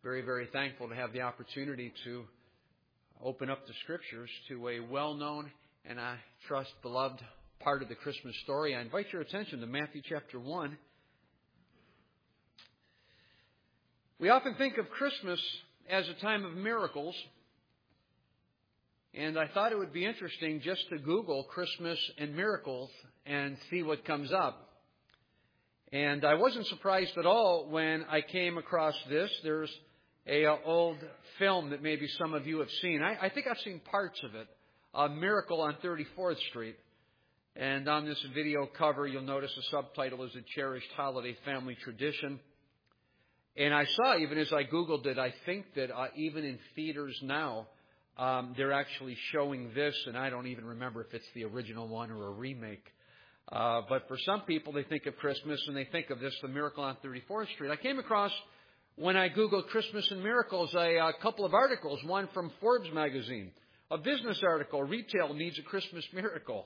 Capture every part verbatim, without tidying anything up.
very, very thankful to have the opportunity to open up the Scriptures to a well-known and I trust beloved part of the Christmas story. I invite your attention to Matthew chapter one. We often think of Christmas as a time of miracles, and I thought it would be interesting just to Google Christmas and miracles and see what comes up. And I wasn't surprised at all when I came across this. There's a uh, old film that maybe some of you have seen. I, I think I've seen parts of it. A Miracle on thirty-fourth Street. And on this video cover, you'll notice the subtitle is A Cherished Holiday Family Tradition. And I saw, even as I Googled it, I think that uh, even in theaters now, um, they're actually showing this, and I don't even remember if it's the original one or a remake. Uh, but for some people, they think of Christmas and they think of this, The Miracle on thirty-fourth Street. I came across, when I Googled Christmas and miracles, a, a couple of articles. One from Forbes magazine, a business article, Retail Needs a Christmas Miracle.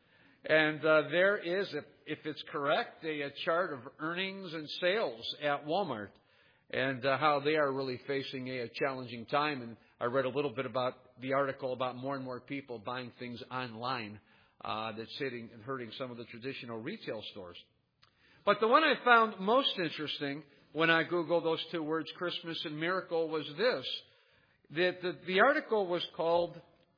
And uh, there is, if, if it's correct, a, a chart of earnings and sales at Walmart and uh, how they are really facing a, a challenging time. And I read a little bit about the article about more and more people buying things online. Uh, that's hitting and hurting some of the traditional retail stores. But the one I found most interesting when I Googled those two words, Christmas and miracle, was this. That the, the article was called,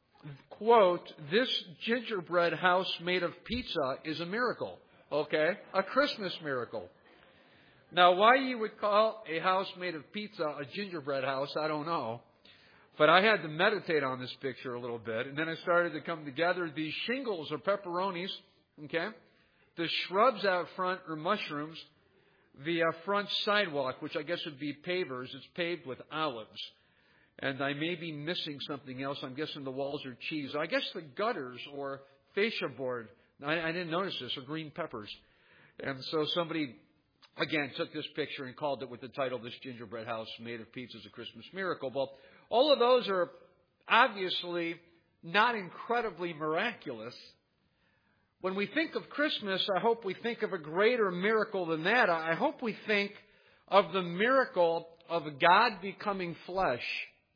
quote, "This gingerbread house made of pizza is a miracle." Okay? A Christmas miracle. Now, why you would call a house made of pizza a gingerbread house, I don't know. But I had to meditate on this picture a little bit, and then I started to come together. These shingles are pepperonis, okay? The shrubs out front are mushrooms. The uh, front sidewalk, which I guess would be pavers, is paved with olives. And I may be missing something else. I'm guessing the walls are cheese. I guess the gutters or fascia board, I, I didn't notice this, are green peppers. And so somebody, again, took this picture and called it with the title, "This Gingerbread House Made of Pizza is a Christmas Miracle." Well, all of those are obviously not incredibly miraculous. When we think of Christmas, I hope we think of a greater miracle than that. I hope we think of the miracle of God becoming flesh.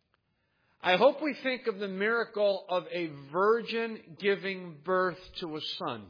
I hope we think of the miracle of a virgin giving birth to a son.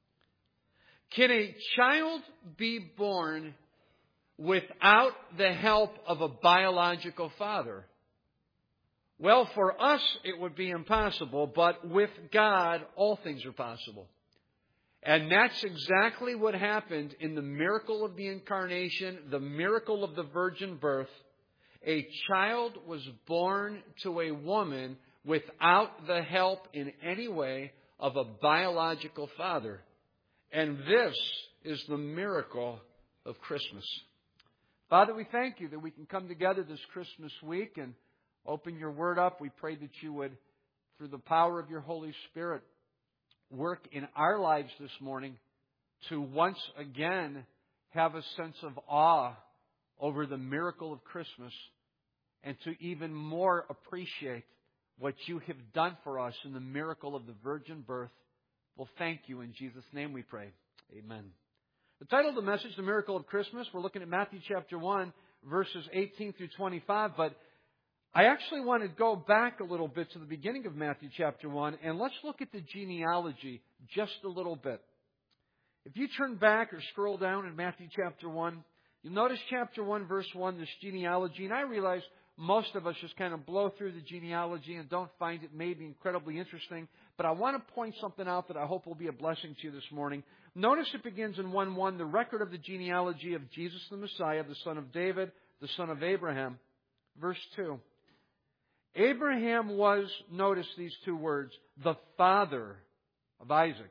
Can a child be born without the help of a biological father? Well, for us, it would be impossible, but with God, all things are possible. And that's exactly what happened in the miracle of the incarnation, the miracle of the virgin birth. A child was born to a woman without the help in any way of a biological father. And this is the miracle of Christmas. Father, we thank you that we can come together this Christmas week and open your word up. We pray that you would, through the power of your Holy Spirit, work in our lives this morning to once again have a sense of awe over the miracle of Christmas and to even more appreciate what you have done for us in the miracle of the virgin birth. Well, thank you. In Jesus' name we pray. Amen. The title of the message, The Miracle of Christmas, we're looking at Matthew chapter one, verses eighteen through twenty-five, but I actually want to go back a little bit to the beginning of Matthew chapter one, and let's look at the genealogy just a little bit. If you turn back or scroll down in Matthew chapter one, you'll notice chapter one, verse one, this genealogy, and I realize most of us just kind of blow through the genealogy and don't find it maybe incredibly interesting, but I want to point something out that I hope will be a blessing to you this morning. Notice it begins in one one, the record of the genealogy of Jesus the Messiah, the son of David, the son of Abraham. Verse two. Abraham was, notice these two words, the father of Isaac.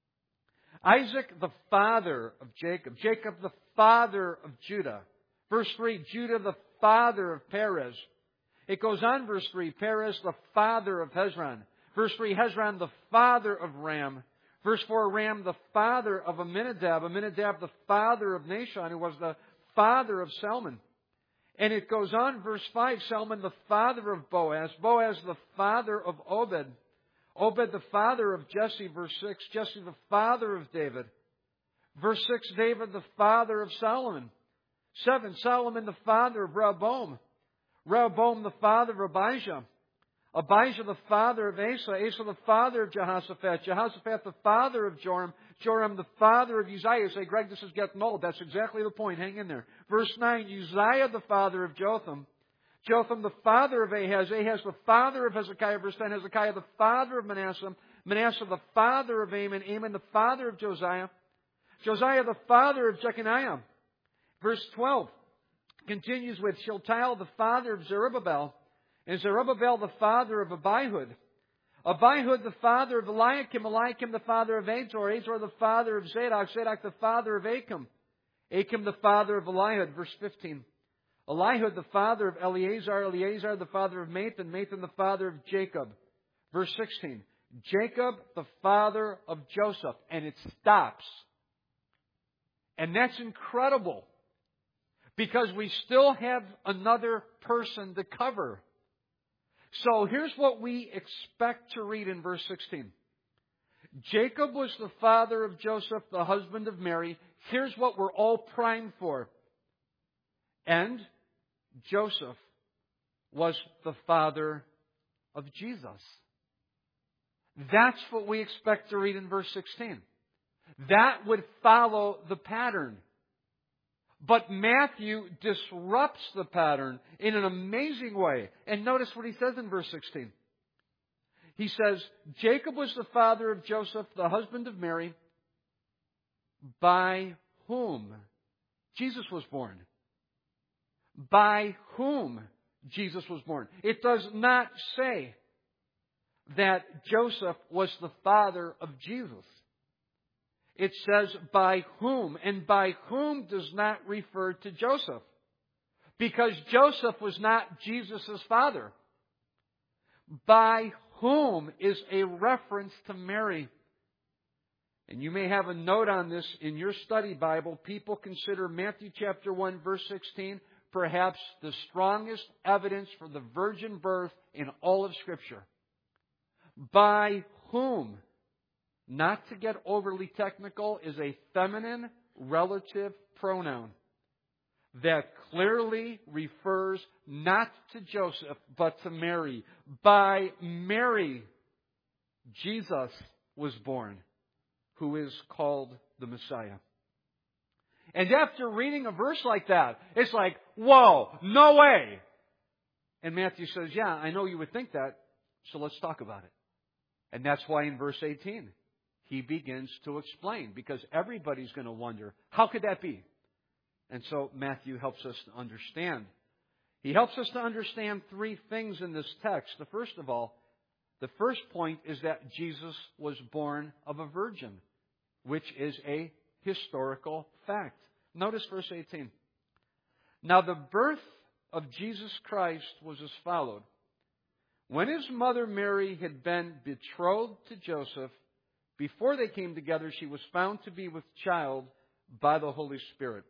Isaac, the father of Jacob. Jacob, the father of Judah. Verse three, Judah, the father of Perez. It goes on, verse three, Perez, the father of Hezron. Verse three, Hezron, the father of Ram. Verse four, Ram, the father of Amminadab. Amminadab, the father of Nahshon, who was the father of Salmon. And it goes on, verse five, Salmon, the father of Boaz. Boaz, the father of Obed. Obed, the father of Jesse. Verse six, Jesse, the father of David. Verse six, David, the father of Solomon. Seven, Solomon, the father of Rehoboam. Rehoboam the father of Abijah. Abijah the father of Asa. Asa the father of Jehoshaphat. Jehoshaphat the father of Joram. Joram the father of Uzziah. Say, Greg, this is getting old. That's exactly the point. Hang in there. Verse nine, Uzziah the father of Jotham. Jotham the father of Ahaz. Ahaz the father of Hezekiah. Verse ten, Hezekiah the father of Manasseh. Manasseh the father of Amon. Amon the father of Josiah. Josiah the father of Jeconiah. Verse twelve continues with Shealtiel the father of Zerubbabel. And Zerubbabel the father of Abihud. Abihud the father of Eliakim. Eliakim the father of Azor. Azor the father of Zadok. Zadok the father of Achim. Achim the father of Elihud. Verse fifteen. Elihud the father of Eleazar. Eleazar the father of Mathan. Mathan the father of Jacob. Verse sixteen. Jacob the father of Joseph. And it stops. And that's incredible. Because we still have another person to cover. So here's what we expect to read in verse sixteen. Jacob was the father of Joseph, the husband of Mary. Here's what we're all primed for. And Joseph was the father of Jesus. That's what we expect to read in verse sixteen. That would follow the pattern. But Matthew disrupts the pattern in an amazing way. And notice what he says in verse sixteen. He says, Jacob was the father of Joseph, the husband of Mary, by whom Jesus was born. By whom Jesus was born. It does not say that Joseph was the father of Jesus. It says by whom, and by whom does not refer to Joseph. Because Joseph was not Jesus' father. By whom is a reference to Mary. And you may have a note on this in your study Bible. People consider Matthew chapter one verse sixteen perhaps the strongest evidence for the virgin birth in all of Scripture. By whom, not to get overly technical, is a feminine relative pronoun that clearly refers not to Joseph, but to Mary. By Mary, Jesus was born, who is called the Messiah. And after reading a verse like that, it's like, whoa, no way! And Matthew says, yeah, I know you would think that, so let's talk about it. And that's why in verse eighteen, he begins to explain, because everybody's going to wonder, how could that be? And so Matthew helps us to understand. He helps us to understand three things in this text. The first of all, the first point is that Jesus was born of a virgin, which is a historical fact. Notice verse eighteen. Now the birth of Jesus Christ was as followed. When his mother Mary had been betrothed to Joseph, before they came together, she was found to be with child by the Holy Spirit.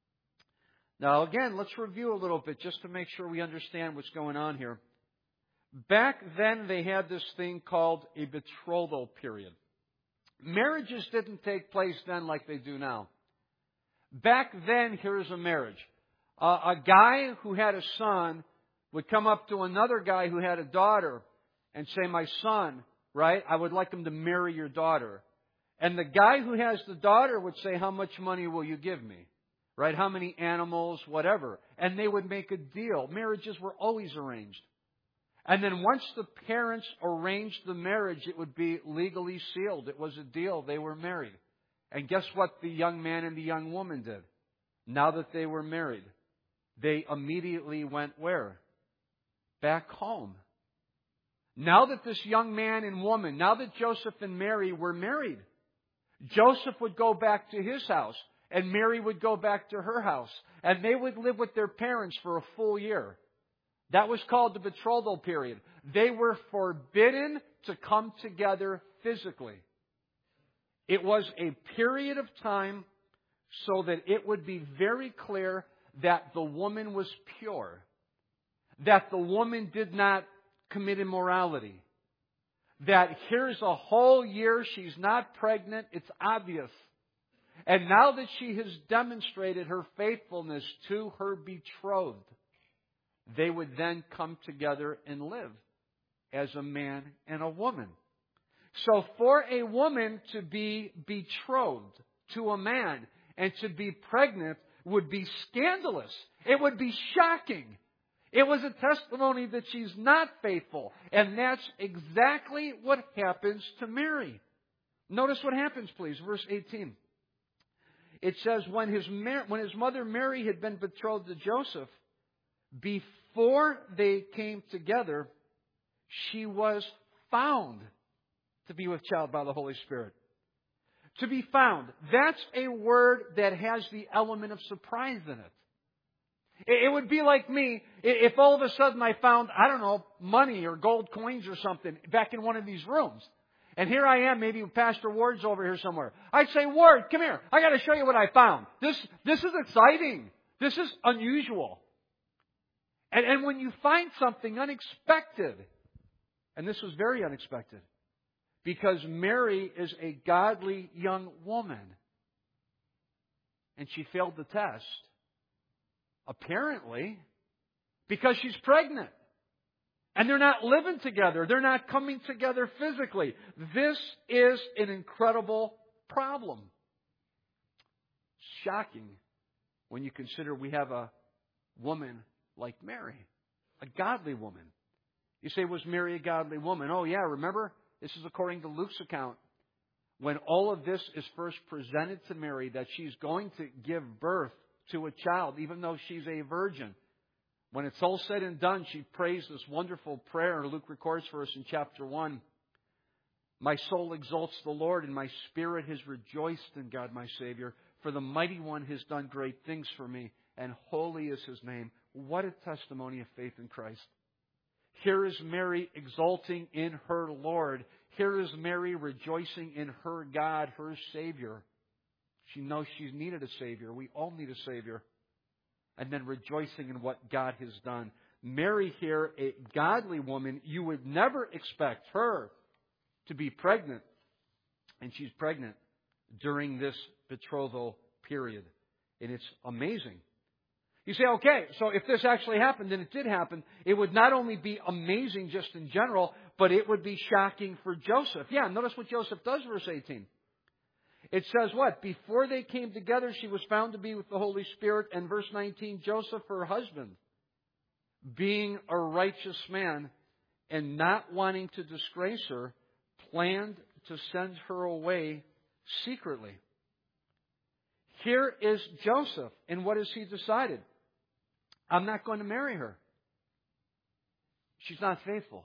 Now again, let's review a little bit just to make sure we understand what's going on here. Back then, they had this thing called a betrothal period. Marriages didn't take place then like they do now. Back then, here's a marriage. Uh, a guy who had a son would come up to another guy who had a daughter and say, my son, right, I would like him to marry your daughter. And the guy who has the daughter would say, how much money will you give me? Right? How many animals, whatever. And they would make a deal. Marriages were always arranged. And then once the parents arranged the marriage, it would be legally sealed. It was a deal. They were married. And guess what the young man and the young woman did? Now that they were married, they immediately went where? Back home. Now that this young man and woman, now that Joseph and Mary were married, Joseph would go back to his house and Mary would go back to her house. And they would live with their parents for a full year. That was called the betrothal period. They were forbidden to come together physically. It was a period of time so that it would be very clear that the woman was pure. That the woman did not commit immorality. That here's a whole year she's not pregnant. It's obvious. And now that she has demonstrated her faithfulness to her betrothed, they would then come together and live as a man and a woman. So for a woman to be betrothed to a man and to be pregnant would be scandalous. It would be shocking. It was a testimony that she's not faithful. And that's exactly what happens to Mary. Notice what happens, please. Verse eighteen. It says, when his, when his mother Mary had been betrothed to Joseph, before they came together, she was found to be with child by the Holy Spirit. To be found. That's a word that has the element of surprise in it. It would be like me if all of a sudden I found, I don't know, money or gold coins or something back in one of these rooms. And here I am, maybe Pastor Ward's over here somewhere. I'd say, Ward, come here. I got to show you what I found. This, this is exciting. This is unusual. And, and when you find something unexpected, and this was very unexpected, because Mary is a godly young woman, and she failed the test, apparently, because she's pregnant. And they're not living together. They're not coming together physically. This is an incredible problem. Shocking when you consider we have a woman like Mary, a godly woman. You say, was Mary a godly woman? Oh, yeah, remember? This is according to Luke's account. When all of this is first presented to Mary, that she's going to give birth to a child, even though she's a virgin. When it's all said and done, she prays this wonderful prayer. Luke records for us in chapter one. My soul exalts the Lord, and my spirit has rejoiced in God my Savior. For the Mighty One has done great things for me, and holy is His name. What a testimony of faith in Christ. Here is Mary exulting in her Lord. Here is Mary rejoicing in her God, her Savior. She knows she's needed a Savior. We all need a Savior. And then rejoicing in what God has done. Mary here, a godly woman, you would never expect her to be pregnant. And she's pregnant during this betrothal period. And it's amazing. You say, okay, so if this actually happened, and it did happen, it would not only be amazing just in general, but it would be shocking for Joseph. Yeah, notice what Joseph does, verse eighteen. It says what? Before they came together, she was found to be with the Holy Spirit. And verse nineteen, Joseph, her husband, being a righteous man and not wanting to disgrace her, planned to send her away secretly. Here is Joseph, and what has he decided? I'm not going to marry her. She's not faithful.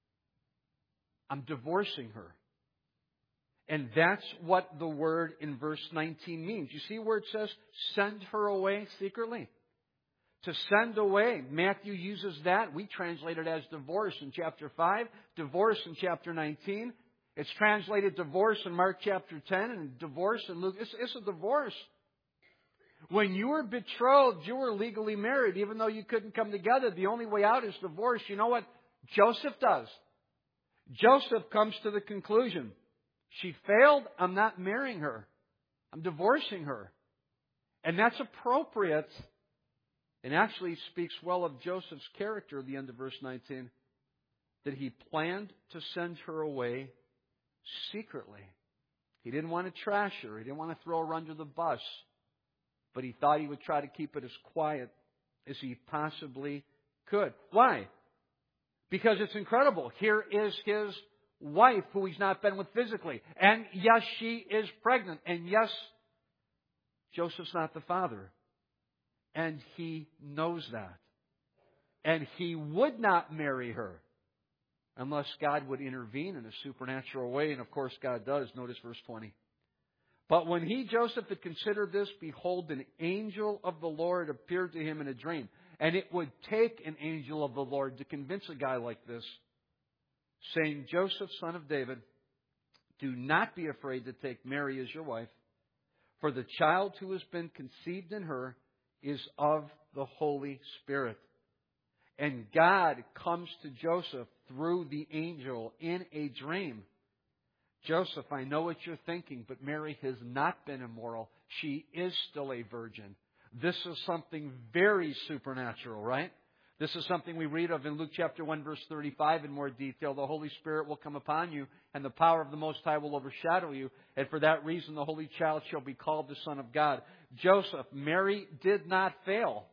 I'm divorcing her. And that's what the word in verse nineteen means. You see where it says, send her away secretly? To send away. Matthew uses that. We translate it as divorce in chapter five, divorce in chapter nineteen. It's translated divorce in Mark chapter ten, and divorce in Luke. It's, it's a divorce. When you were betrothed, you were legally married, even though you couldn't come together. The only way out is divorce. You know what Joseph does? Joseph comes to the conclusion, she failed, I'm not marrying her. I'm divorcing her. And that's appropriate, and actually speaks well of Joseph's character at the end of verse nineteen, that he planned to send her away secretly. He didn't want to trash her. He didn't want to throw her under the bus. But he thought he would try to keep it as quiet as he possibly could. Why? Because it's incredible. Here is his wife who he's not been with physically. And yes, she is pregnant. And yes, Joseph's not the father. And he knows that. And he would not marry her unless God would intervene in a supernatural way. And of course God does. Notice verse twenty. But when he, Joseph, had considered this, behold, an angel of the Lord appeared to him in a dream. And it would take an angel of the Lord to convince a guy like this, saying, Joseph, son of David, do not be afraid to take Mary as your wife, for the child who has been conceived in her is of the Holy Spirit. And God comes to Joseph through the angel in a dream. Joseph, I know what you're thinking, but Mary has not been immoral. She is still a virgin. This is something very supernatural, right? This is something we read of in Luke chapter one, verse thirty-five in more detail. The Holy Spirit will come upon you, and the power of the Most High will overshadow you. And for that reason, the Holy Child shall be called the Son of God. Joseph, Mary did not fail.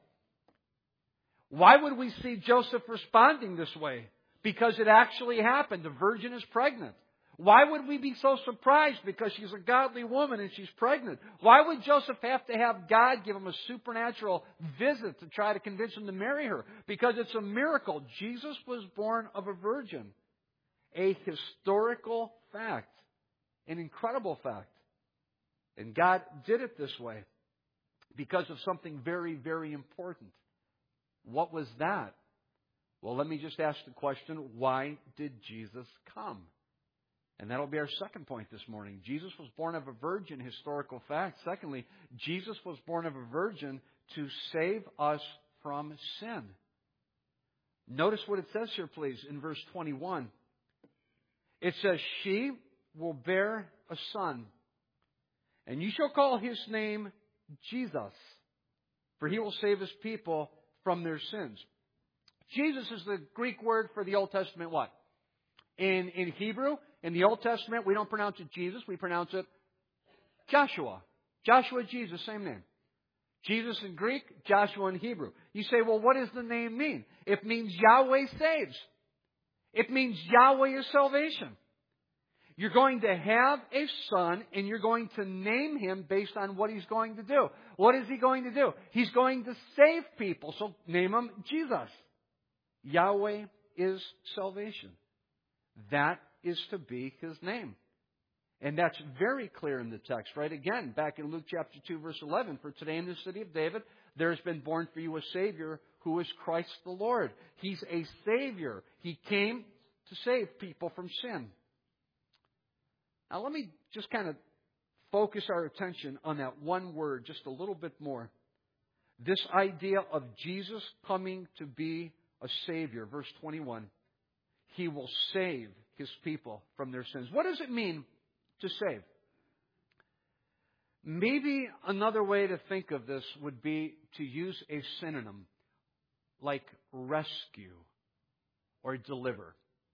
Why would we see Joseph responding this way? Because it actually happened. The virgin is pregnant. Why would we be so surprised? Because she's a godly woman and she's pregnant. Why would Joseph have to have God give him a supernatural visit to try to convince him to marry her? Because it's a miracle. Jesus was born of a virgin. A historical fact. An incredible fact. And God did it this way because of something very, very important. What was that? Well, let me just ask the question, why did Jesus come? And that'll be our second point this morning. Jesus was born of a virgin, historical fact. Secondly, Jesus was born of a virgin to save us from sin. Notice what it says here, please, in verse twenty-one. It says, she will bear a son, and you shall call his name Jesus, for he will save his people from their sins. Jesus is the Greek word for the Old Testament what? In, in Hebrew, in the Old Testament, we don't pronounce it Jesus, we pronounce it Joshua. Joshua, Jesus, same name. Jesus in Greek, Joshua in Hebrew. You say, well, what does the name mean? It means Yahweh saves. It means Yahweh is salvation. You're going to have a son, and you're going to name him based on what he's going to do. What is he going to do? He's going to save people, so name him Jesus. Yahweh is salvation. That is to be his name. And that's very clear in the text, right? Again, back in Luke chapter two, verse eleven, for today in the city of David, there has been born for you a Savior who is Christ the Lord. He's a Savior. He came to save people from sin. Now let me just kind of focus our attention on that one word just a little bit more. This idea of Jesus coming to be a Savior. Verse twenty-one. He will save his people from their sins. What does it mean to save? Maybe another way to think of this would be to use a synonym like rescue or deliver.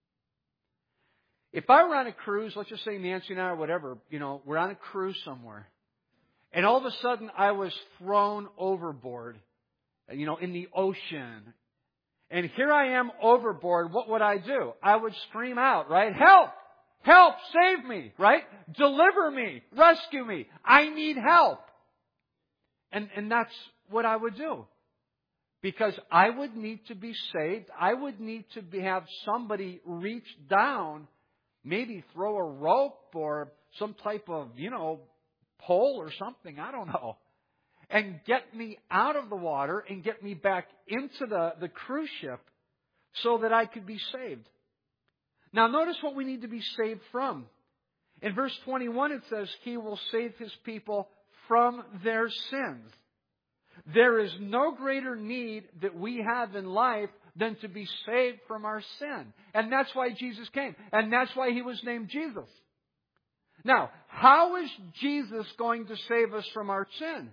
If I were on a cruise, let's just say Nancy and I or whatever, you know, we're on a cruise somewhere, and all of a sudden I was thrown overboard, you know, in the ocean. And here I am overboard. What would I do? I would scream out, right? Help! Help! Save me! Right? Deliver me! Rescue me! I need help! And, and that's what I would do. Because I would need to be saved. I would need to be, have somebody reach down, maybe throw a rope or some type of, you know, pole or something. I don't know. And get me out of the water and get me back into the, the cruise ship so that I could be saved. Now notice what we need to be saved from. In verse twenty-one it says, He will save His people from their sins. There is no greater need that we have in life than to be saved from our sin. And that's why Jesus came. And that's why He was named Jesus. Now, how is Jesus going to save us from our sin?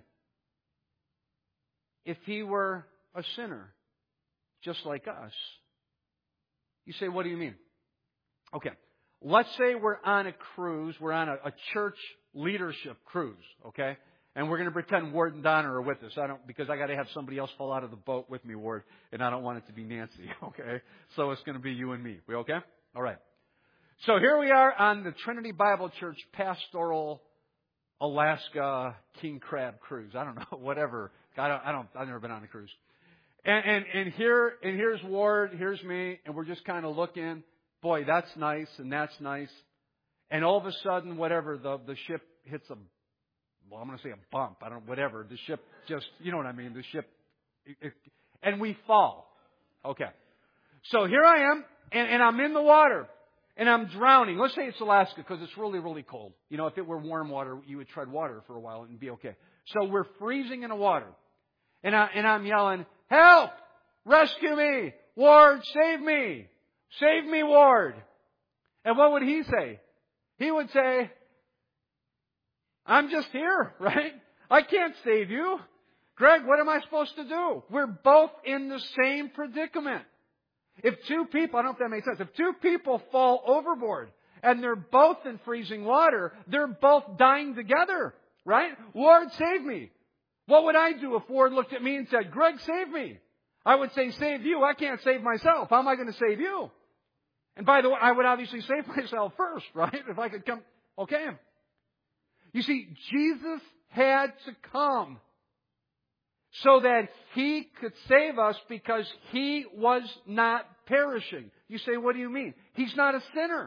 If He were a sinner, just like us. You say, what do you mean? Okay, let's say we're on a cruise, we're on a, a church leadership cruise, okay? And we're going to pretend Ward and Donna are with us. I don't, because I got to have somebody else fall out of the boat with me, Ward, and I don't want it to be Nancy, okay? So it's going to be you and me. We okay? All right. So here we are on the Trinity Bible Church Pastoral Alaska King Crab cruise. I don't know, whatever. I don't, I don't, I've never been on a cruise. And, and, and here, and here's Ward, here's me, and we're just kind of looking. Boy, that's nice, and that's nice. And all of a sudden, whatever, the, the ship hits a, well, I'm going to say a bump. I don't, whatever. The ship just, you know what I mean? The ship, it, it, and we fall. Okay. So here I am, and, and I'm in the water. And I'm drowning. Let's say it's Alaska because it's really, really cold. You know, if it were warm water, you would tread water for a while and be okay. So we're freezing in the water. And, I, and I'm yelling, help! Rescue me! Ward, save me! Save me, Ward! And what would he say? He would say, I'm just here, right? I can't save you. Greg, what am I supposed to do? We're both in the same predicament. If two people, I don't know if that makes sense, if two people fall overboard and they're both in freezing water, they're both dying together, right? Lord, save me. What would I do if Ward looked at me and said, Greg, save me? I would say, save you. I can't save myself. How am I going to save you? And by the way, I would obviously save myself first, right? If I could come, okay. You see, Jesus had to come so that He could save us because He was not perishing. You say, what do you mean? He's not a sinner.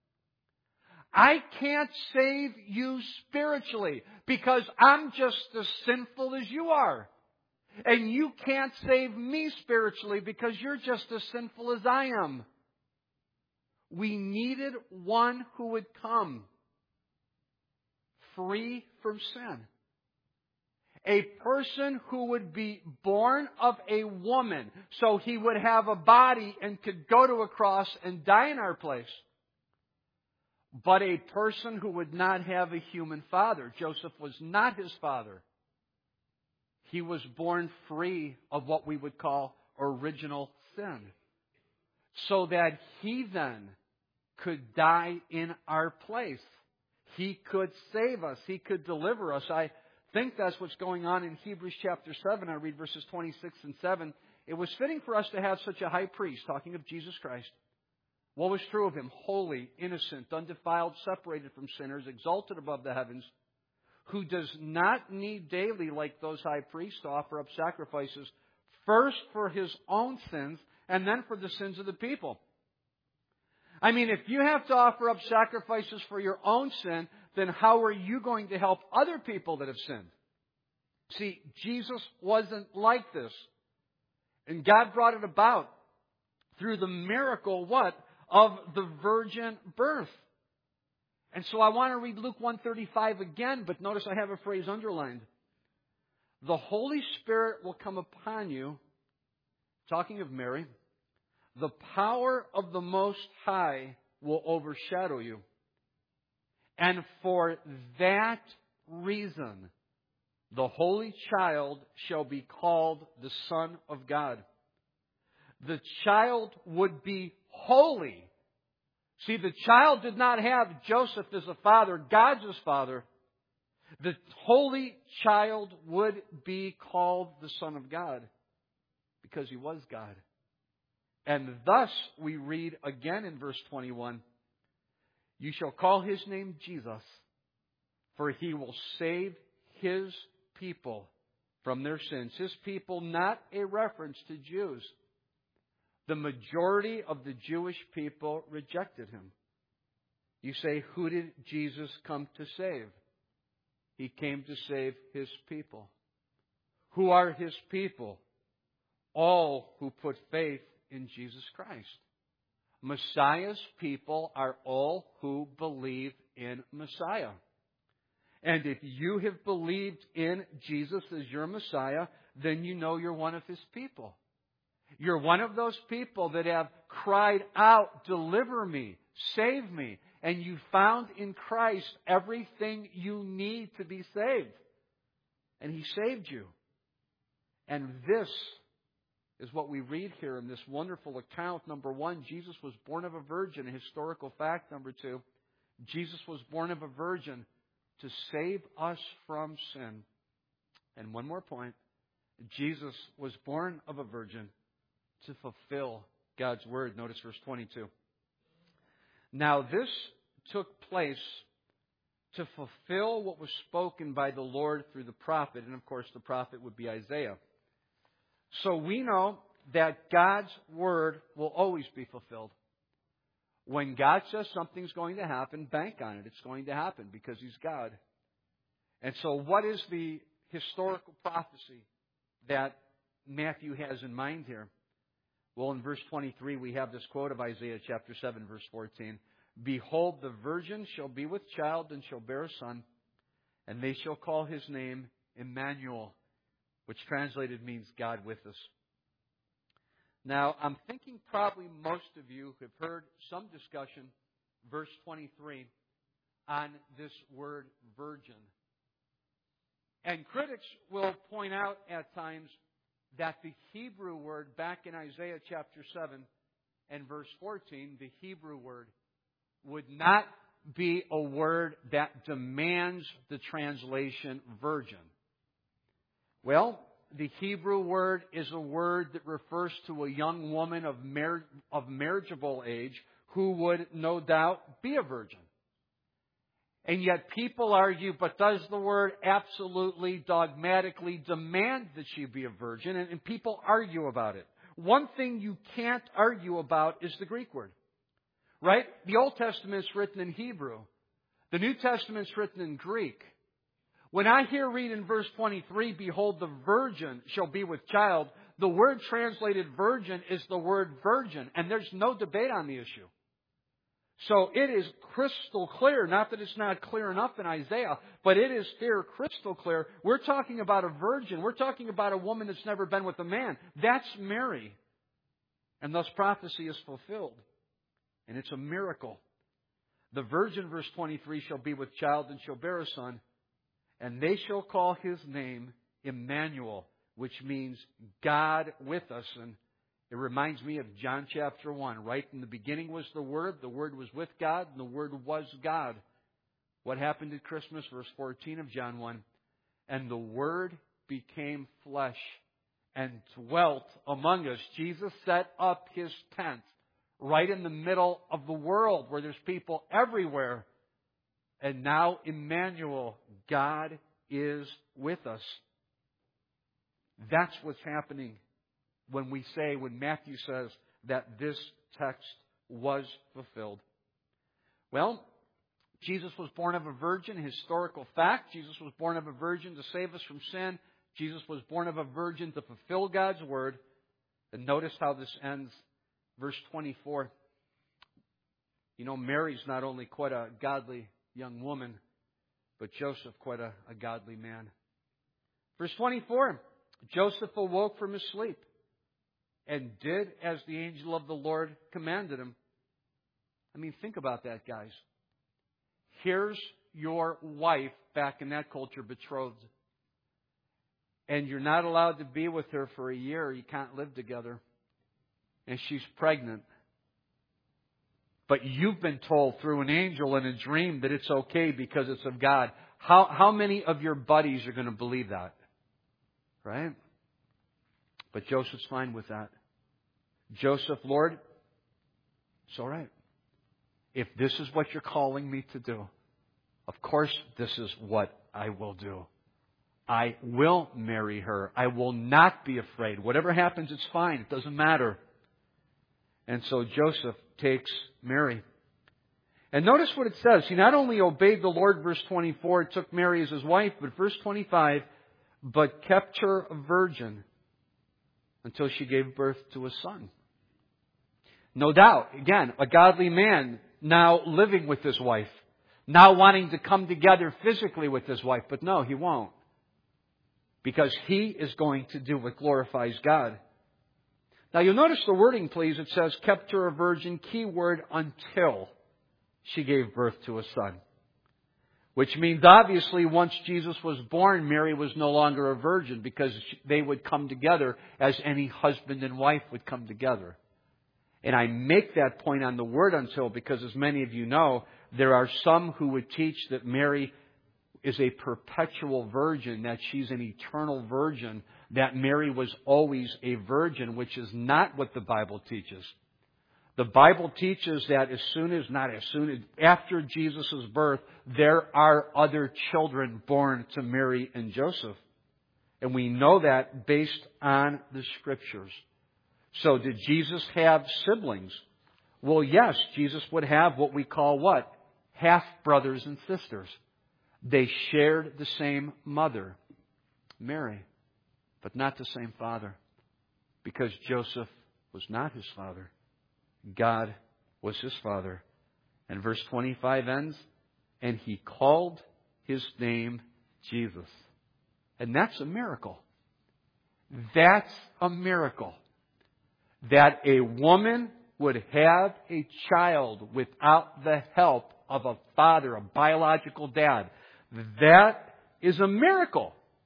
I can't save you spiritually because I'm just as sinful as you are. And you can't save me spiritually because you're just as sinful as I am. We needed one who would come free from sin. A person who would be born of a woman, so He would have a body and could go to a cross and die in our place. But a person who would not have a human father. Joseph was not his father. He was born free of what we would call original sin. So that He then could die in our place. He could save us. He could deliver us. I think that's what's going on in Hebrews chapter seven. I read verses twenty-six and seven. It was fitting for us to have such a high priest, talking of Jesus Christ. What was true of Him? Holy, innocent, undefiled, separated from sinners, exalted above the heavens, who does not need daily, like those high priests, to offer up sacrifices, first for His own sins, and then for the sins of the people. I mean, if you have to offer up sacrifices for your own sin, then how are you going to help other people that have sinned? See, Jesus wasn't like this. And God brought it about through the miracle, what? Of the virgin birth. And so I want to read Luke one thirty-five again, but notice I have a phrase underlined. The Holy Spirit will come upon you, talking of Mary. The power of the Most High will overshadow you. And for that reason, the Holy Child shall be called the Son of God. The child would be holy. See, the child did not have Joseph as a father, God's his father. The holy child would be called the Son of God because He was God. And thus we read again in verse twenty-one, you shall call His name Jesus, for He will save His people from their sins. His people, not a reference to Jews. The majority of the Jewish people rejected Him. You say, who did Jesus come to save? He came to save His people. Who are His people? All who put faith in Jesus Christ. Messiah's people are all who believe in Messiah. And if you have believed in Jesus as your Messiah, then you know you're one of His people. You're one of those people that have cried out, deliver me, save me. And you found in Christ everything you need to be saved. And He saved you. And this is what we read here in this wonderful account. Number one, Jesus was born of a virgin, a historical fact. Number two, Jesus was born of a virgin to save us from sin. And one more point, Jesus was born of a virgin to fulfill God's Word. Notice verse twenty-two. Now this took place to fulfill what was spoken by the Lord through the prophet. And of course the prophet would be Isaiah. So we know that God's Word will always be fulfilled. When God says something's going to happen, bank on it. It's going to happen because He's God. And so what is the historical prophecy that Matthew has in mind here? Well, in verse twenty-three, we have this quote of Isaiah chapter seven, verse fourteen. Behold, the virgin shall be with child and shall bear a son, and they shall call His name Emmanuel, which translated means God with us. Now, I'm thinking probably most of you have heard some discussion, verse twenty-three, on this word virgin. And critics will point out at times that the Hebrew word back in Isaiah chapter seven and verse fourteen, the Hebrew word, would not be a word that demands the translation virgin. Well, the Hebrew word is a word that refers to a young woman of, mar- of marriageable age who would no doubt be a virgin. And yet people argue, but does the word absolutely, dogmatically demand that she be a virgin? And, and people argue about it. One thing you can't argue about is the Greek word. Right? The Old Testament's written in Hebrew. The New Testament's written in Greek. When I hear read in verse twenty-three, behold, the virgin shall be with child, the word translated virgin is the word virgin, and there's no debate on the issue. So it is crystal clear, not that it's not clear enough in Isaiah, but it is here crystal clear. We're talking about a virgin. We're talking about a woman that's never been with a man. That's Mary. And thus prophecy is fulfilled. And it's a miracle. The virgin, verse twenty-three, shall be with child and shall bear a son, and they shall call his name Emmanuel, which means God with us. And it reminds me of John chapter one. Right in the beginning was the Word. The Word was with God, and the Word was God. What happened at Christmas? Verse fourteen of John one. And the Word became flesh and dwelt among us. Jesus set up His tent right in the middle of the world where there's people everywhere. And now Emmanuel, God is with us. That's what's happening when we say, when Matthew says that this text was fulfilled. Well, Jesus was born of a virgin, historical fact. Jesus was born of a virgin to save us from sin. Jesus was born of a virgin to fulfill God's word. And notice how this ends. Verse twenty-four. You know, Mary's not only quite a godly young woman, but Joseph quite a, a godly man. Verse twenty-four. Joseph awoke from his sleep and did as the angel of the Lord commanded him. I mean, think about that, guys. Here's your wife back in that culture, betrothed. And you're not allowed to be with her for a year. You can't live together. And she's pregnant. But you've been told through an angel in a dream that it's okay because it's of God. How, how many of your buddies are going to believe that? Right? But Joseph's fine with that. Joseph, Lord, it's all right. If this is what you're calling me to do, of course this is what I will do. I will marry her. I will not be afraid. Whatever happens, it's fine. It doesn't matter. And so Joseph takes Mary. And notice what it says. He not only obeyed the Lord, verse twenty-four, took Mary as his wife, but verse twenty-five, but kept her a virgin until she gave birth to a son. No doubt, again, a godly man now living with his wife, now wanting to come together physically with his wife. But no, he won't. Because he is going to do what glorifies God. Now you'll notice the wording, please. It says, kept her a virgin, key word, until she gave birth to a son. Which means, obviously, once Jesus was born, Mary was no longer a virgin because they would come together as any husband and wife would come together. And I make that point on the word until because, as many of you know, there are some who would teach that Mary is a perpetual virgin, that she's an eternal virgin, that Mary was always a virgin, which is not what the Bible teaches. The Bible teaches that as soon as, not as soon as, after Jesus' birth, there are other children born to Mary and Joseph. And we know that based on the Scriptures. So did Jesus have siblings? Well, yes, Jesus would have what we call what? Half-brothers and sisters. They shared the same mother, Mary, but not the same father, because Joseph was not his father. God was his father. And verse twenty-five ends, and he called his name Jesus. And that's a miracle. That's a miracle. That a woman would have a child without the help of a father, a biological dad. That is a miracle.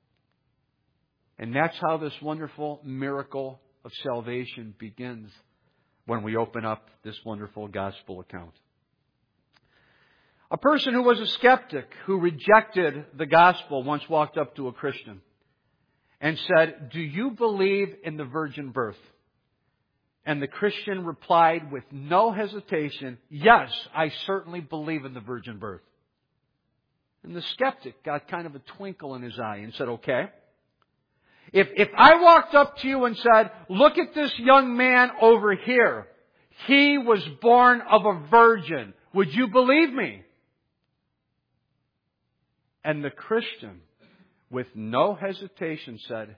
And that's how this wonderful miracle of salvation begins when we open up this wonderful gospel account. A person who was a skeptic, who rejected the gospel, once walked up to a Christian and said, "Do you believe in the virgin birth?" And the Christian replied with no hesitation, "Yes, I certainly believe in the virgin birth." And the skeptic got kind of a twinkle in his eye and said, "Okay. If, if I walked up to you and said, 'Look at this young man over here. He was born of a virgin,' would you believe me?" And the Christian, with no hesitation, said,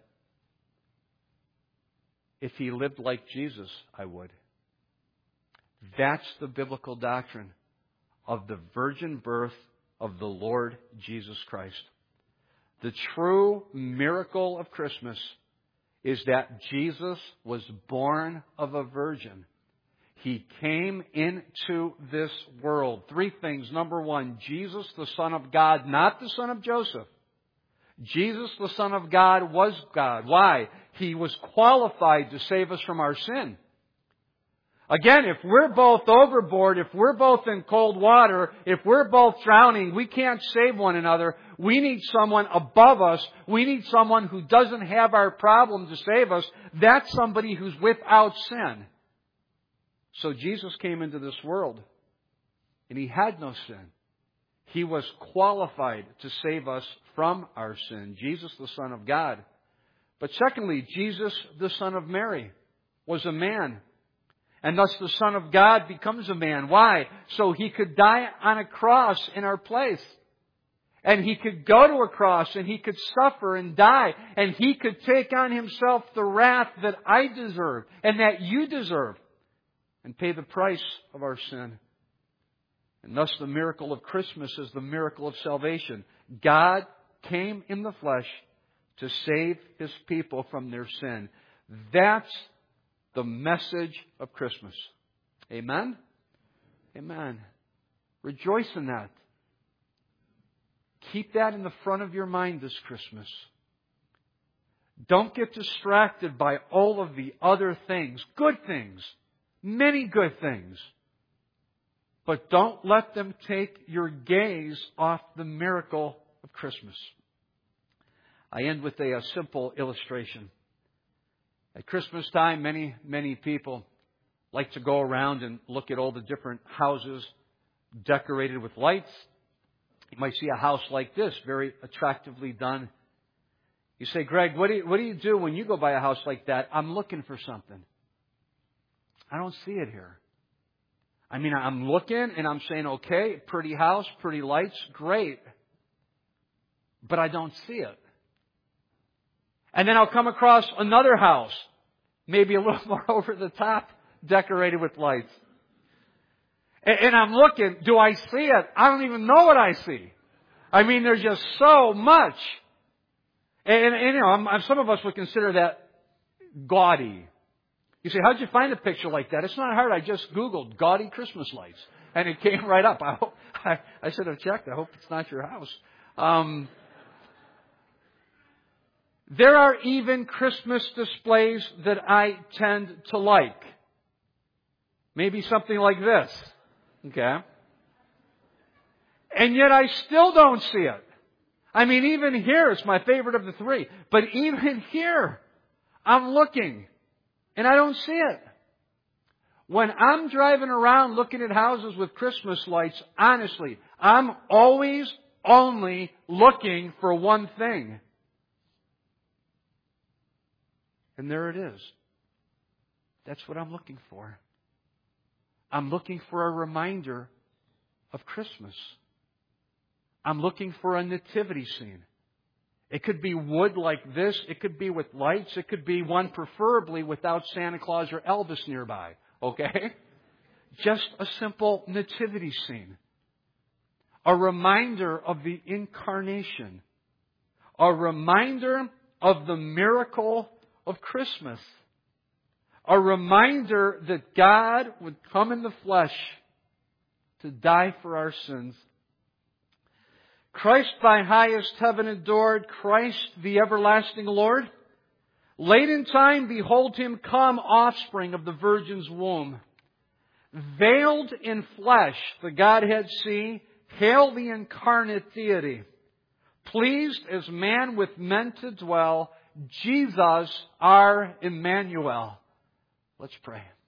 "If he lived like Jesus, I would." That's the biblical doctrine of the virgin birth of the Lord Jesus Christ. The true miracle of Christmas is that Jesus was born of a virgin. He came into this world. Three things. Number one, Jesus, the Son of God, not the son of Joseph. Jesus, the Son of God, was God. Why? He was qualified to save us from our sin. Again, if we're both overboard, if we're both in cold water, if we're both drowning, we can't save one another. We need someone above us. We need someone who doesn't have our problem to save us. That's somebody who's without sin. So Jesus came into this world, and He had no sin. He was qualified to save us from our sin. Jesus, the Son of God. But secondly, Jesus, the Son of Mary, was a man. And thus the Son of God becomes a man. Why? So He could die on a cross in our place. And He could go to a cross and He could suffer and die. And He could take on Himself the wrath that I deserve and that you deserve. And pay the price of our sin. And thus the miracle of Christmas is the miracle of salvation. God came in the flesh to save His people from their sin. That's the message of Christmas. Amen? Amen. Rejoice in that. Keep that in the front of your mind this Christmas. Don't get distracted by all of the other things, good things, many good things. But don't let them take your gaze off the miracle of Christmas. I end with a, a simple illustration. At Christmas time, many, many people like to go around and look at all the different houses decorated with lights. You might see a house like this, very attractively done. You say, "Greg, what do you, what do you do when you go by a house like that?" "I'm looking for something. I don't see it here." I mean, I'm looking and I'm saying, "Okay, pretty house, pretty lights, great." But I don't see it. And then I'll come across another house, maybe a little more over the top, decorated with lights. And, and I'm looking, do I see it? I don't even know what I see. I mean, there's just so much. And, and you know, I'm, I'm, some of us would consider that gaudy. You say, "How'd you find a picture like that?" It's not hard. I just Googled gaudy Christmas lights, and it came right up. I hope, I, I should have checked. I hope it's not your house. Um, There are even Christmas displays that I tend to like. Maybe something like this. Okay. And yet I still don't see it. I mean, even here, it's my favorite of the three. But even here, I'm looking, and I don't see it. When I'm driving around looking at houses with Christmas lights, honestly, I'm always only looking for one thing. And there it is. That's what I'm looking for. I'm looking for a reminder of Christmas. I'm looking for a nativity scene. It could be wood like this. It could be with lights. It could be one preferably without Santa Claus or Elvis nearby. Okay? Just a simple nativity scene. A reminder of the incarnation. A reminder of the miracle of Christmas. A reminder that God would come in the flesh to die for our sins. Christ by highest heaven adored, Christ the everlasting Lord. Late in time, behold him come, offspring of the Virgin's womb. Veiled in flesh, the Godhead see, hail the incarnate deity. Pleased as man with men to dwell, Jesus our Emmanuel. Let's pray.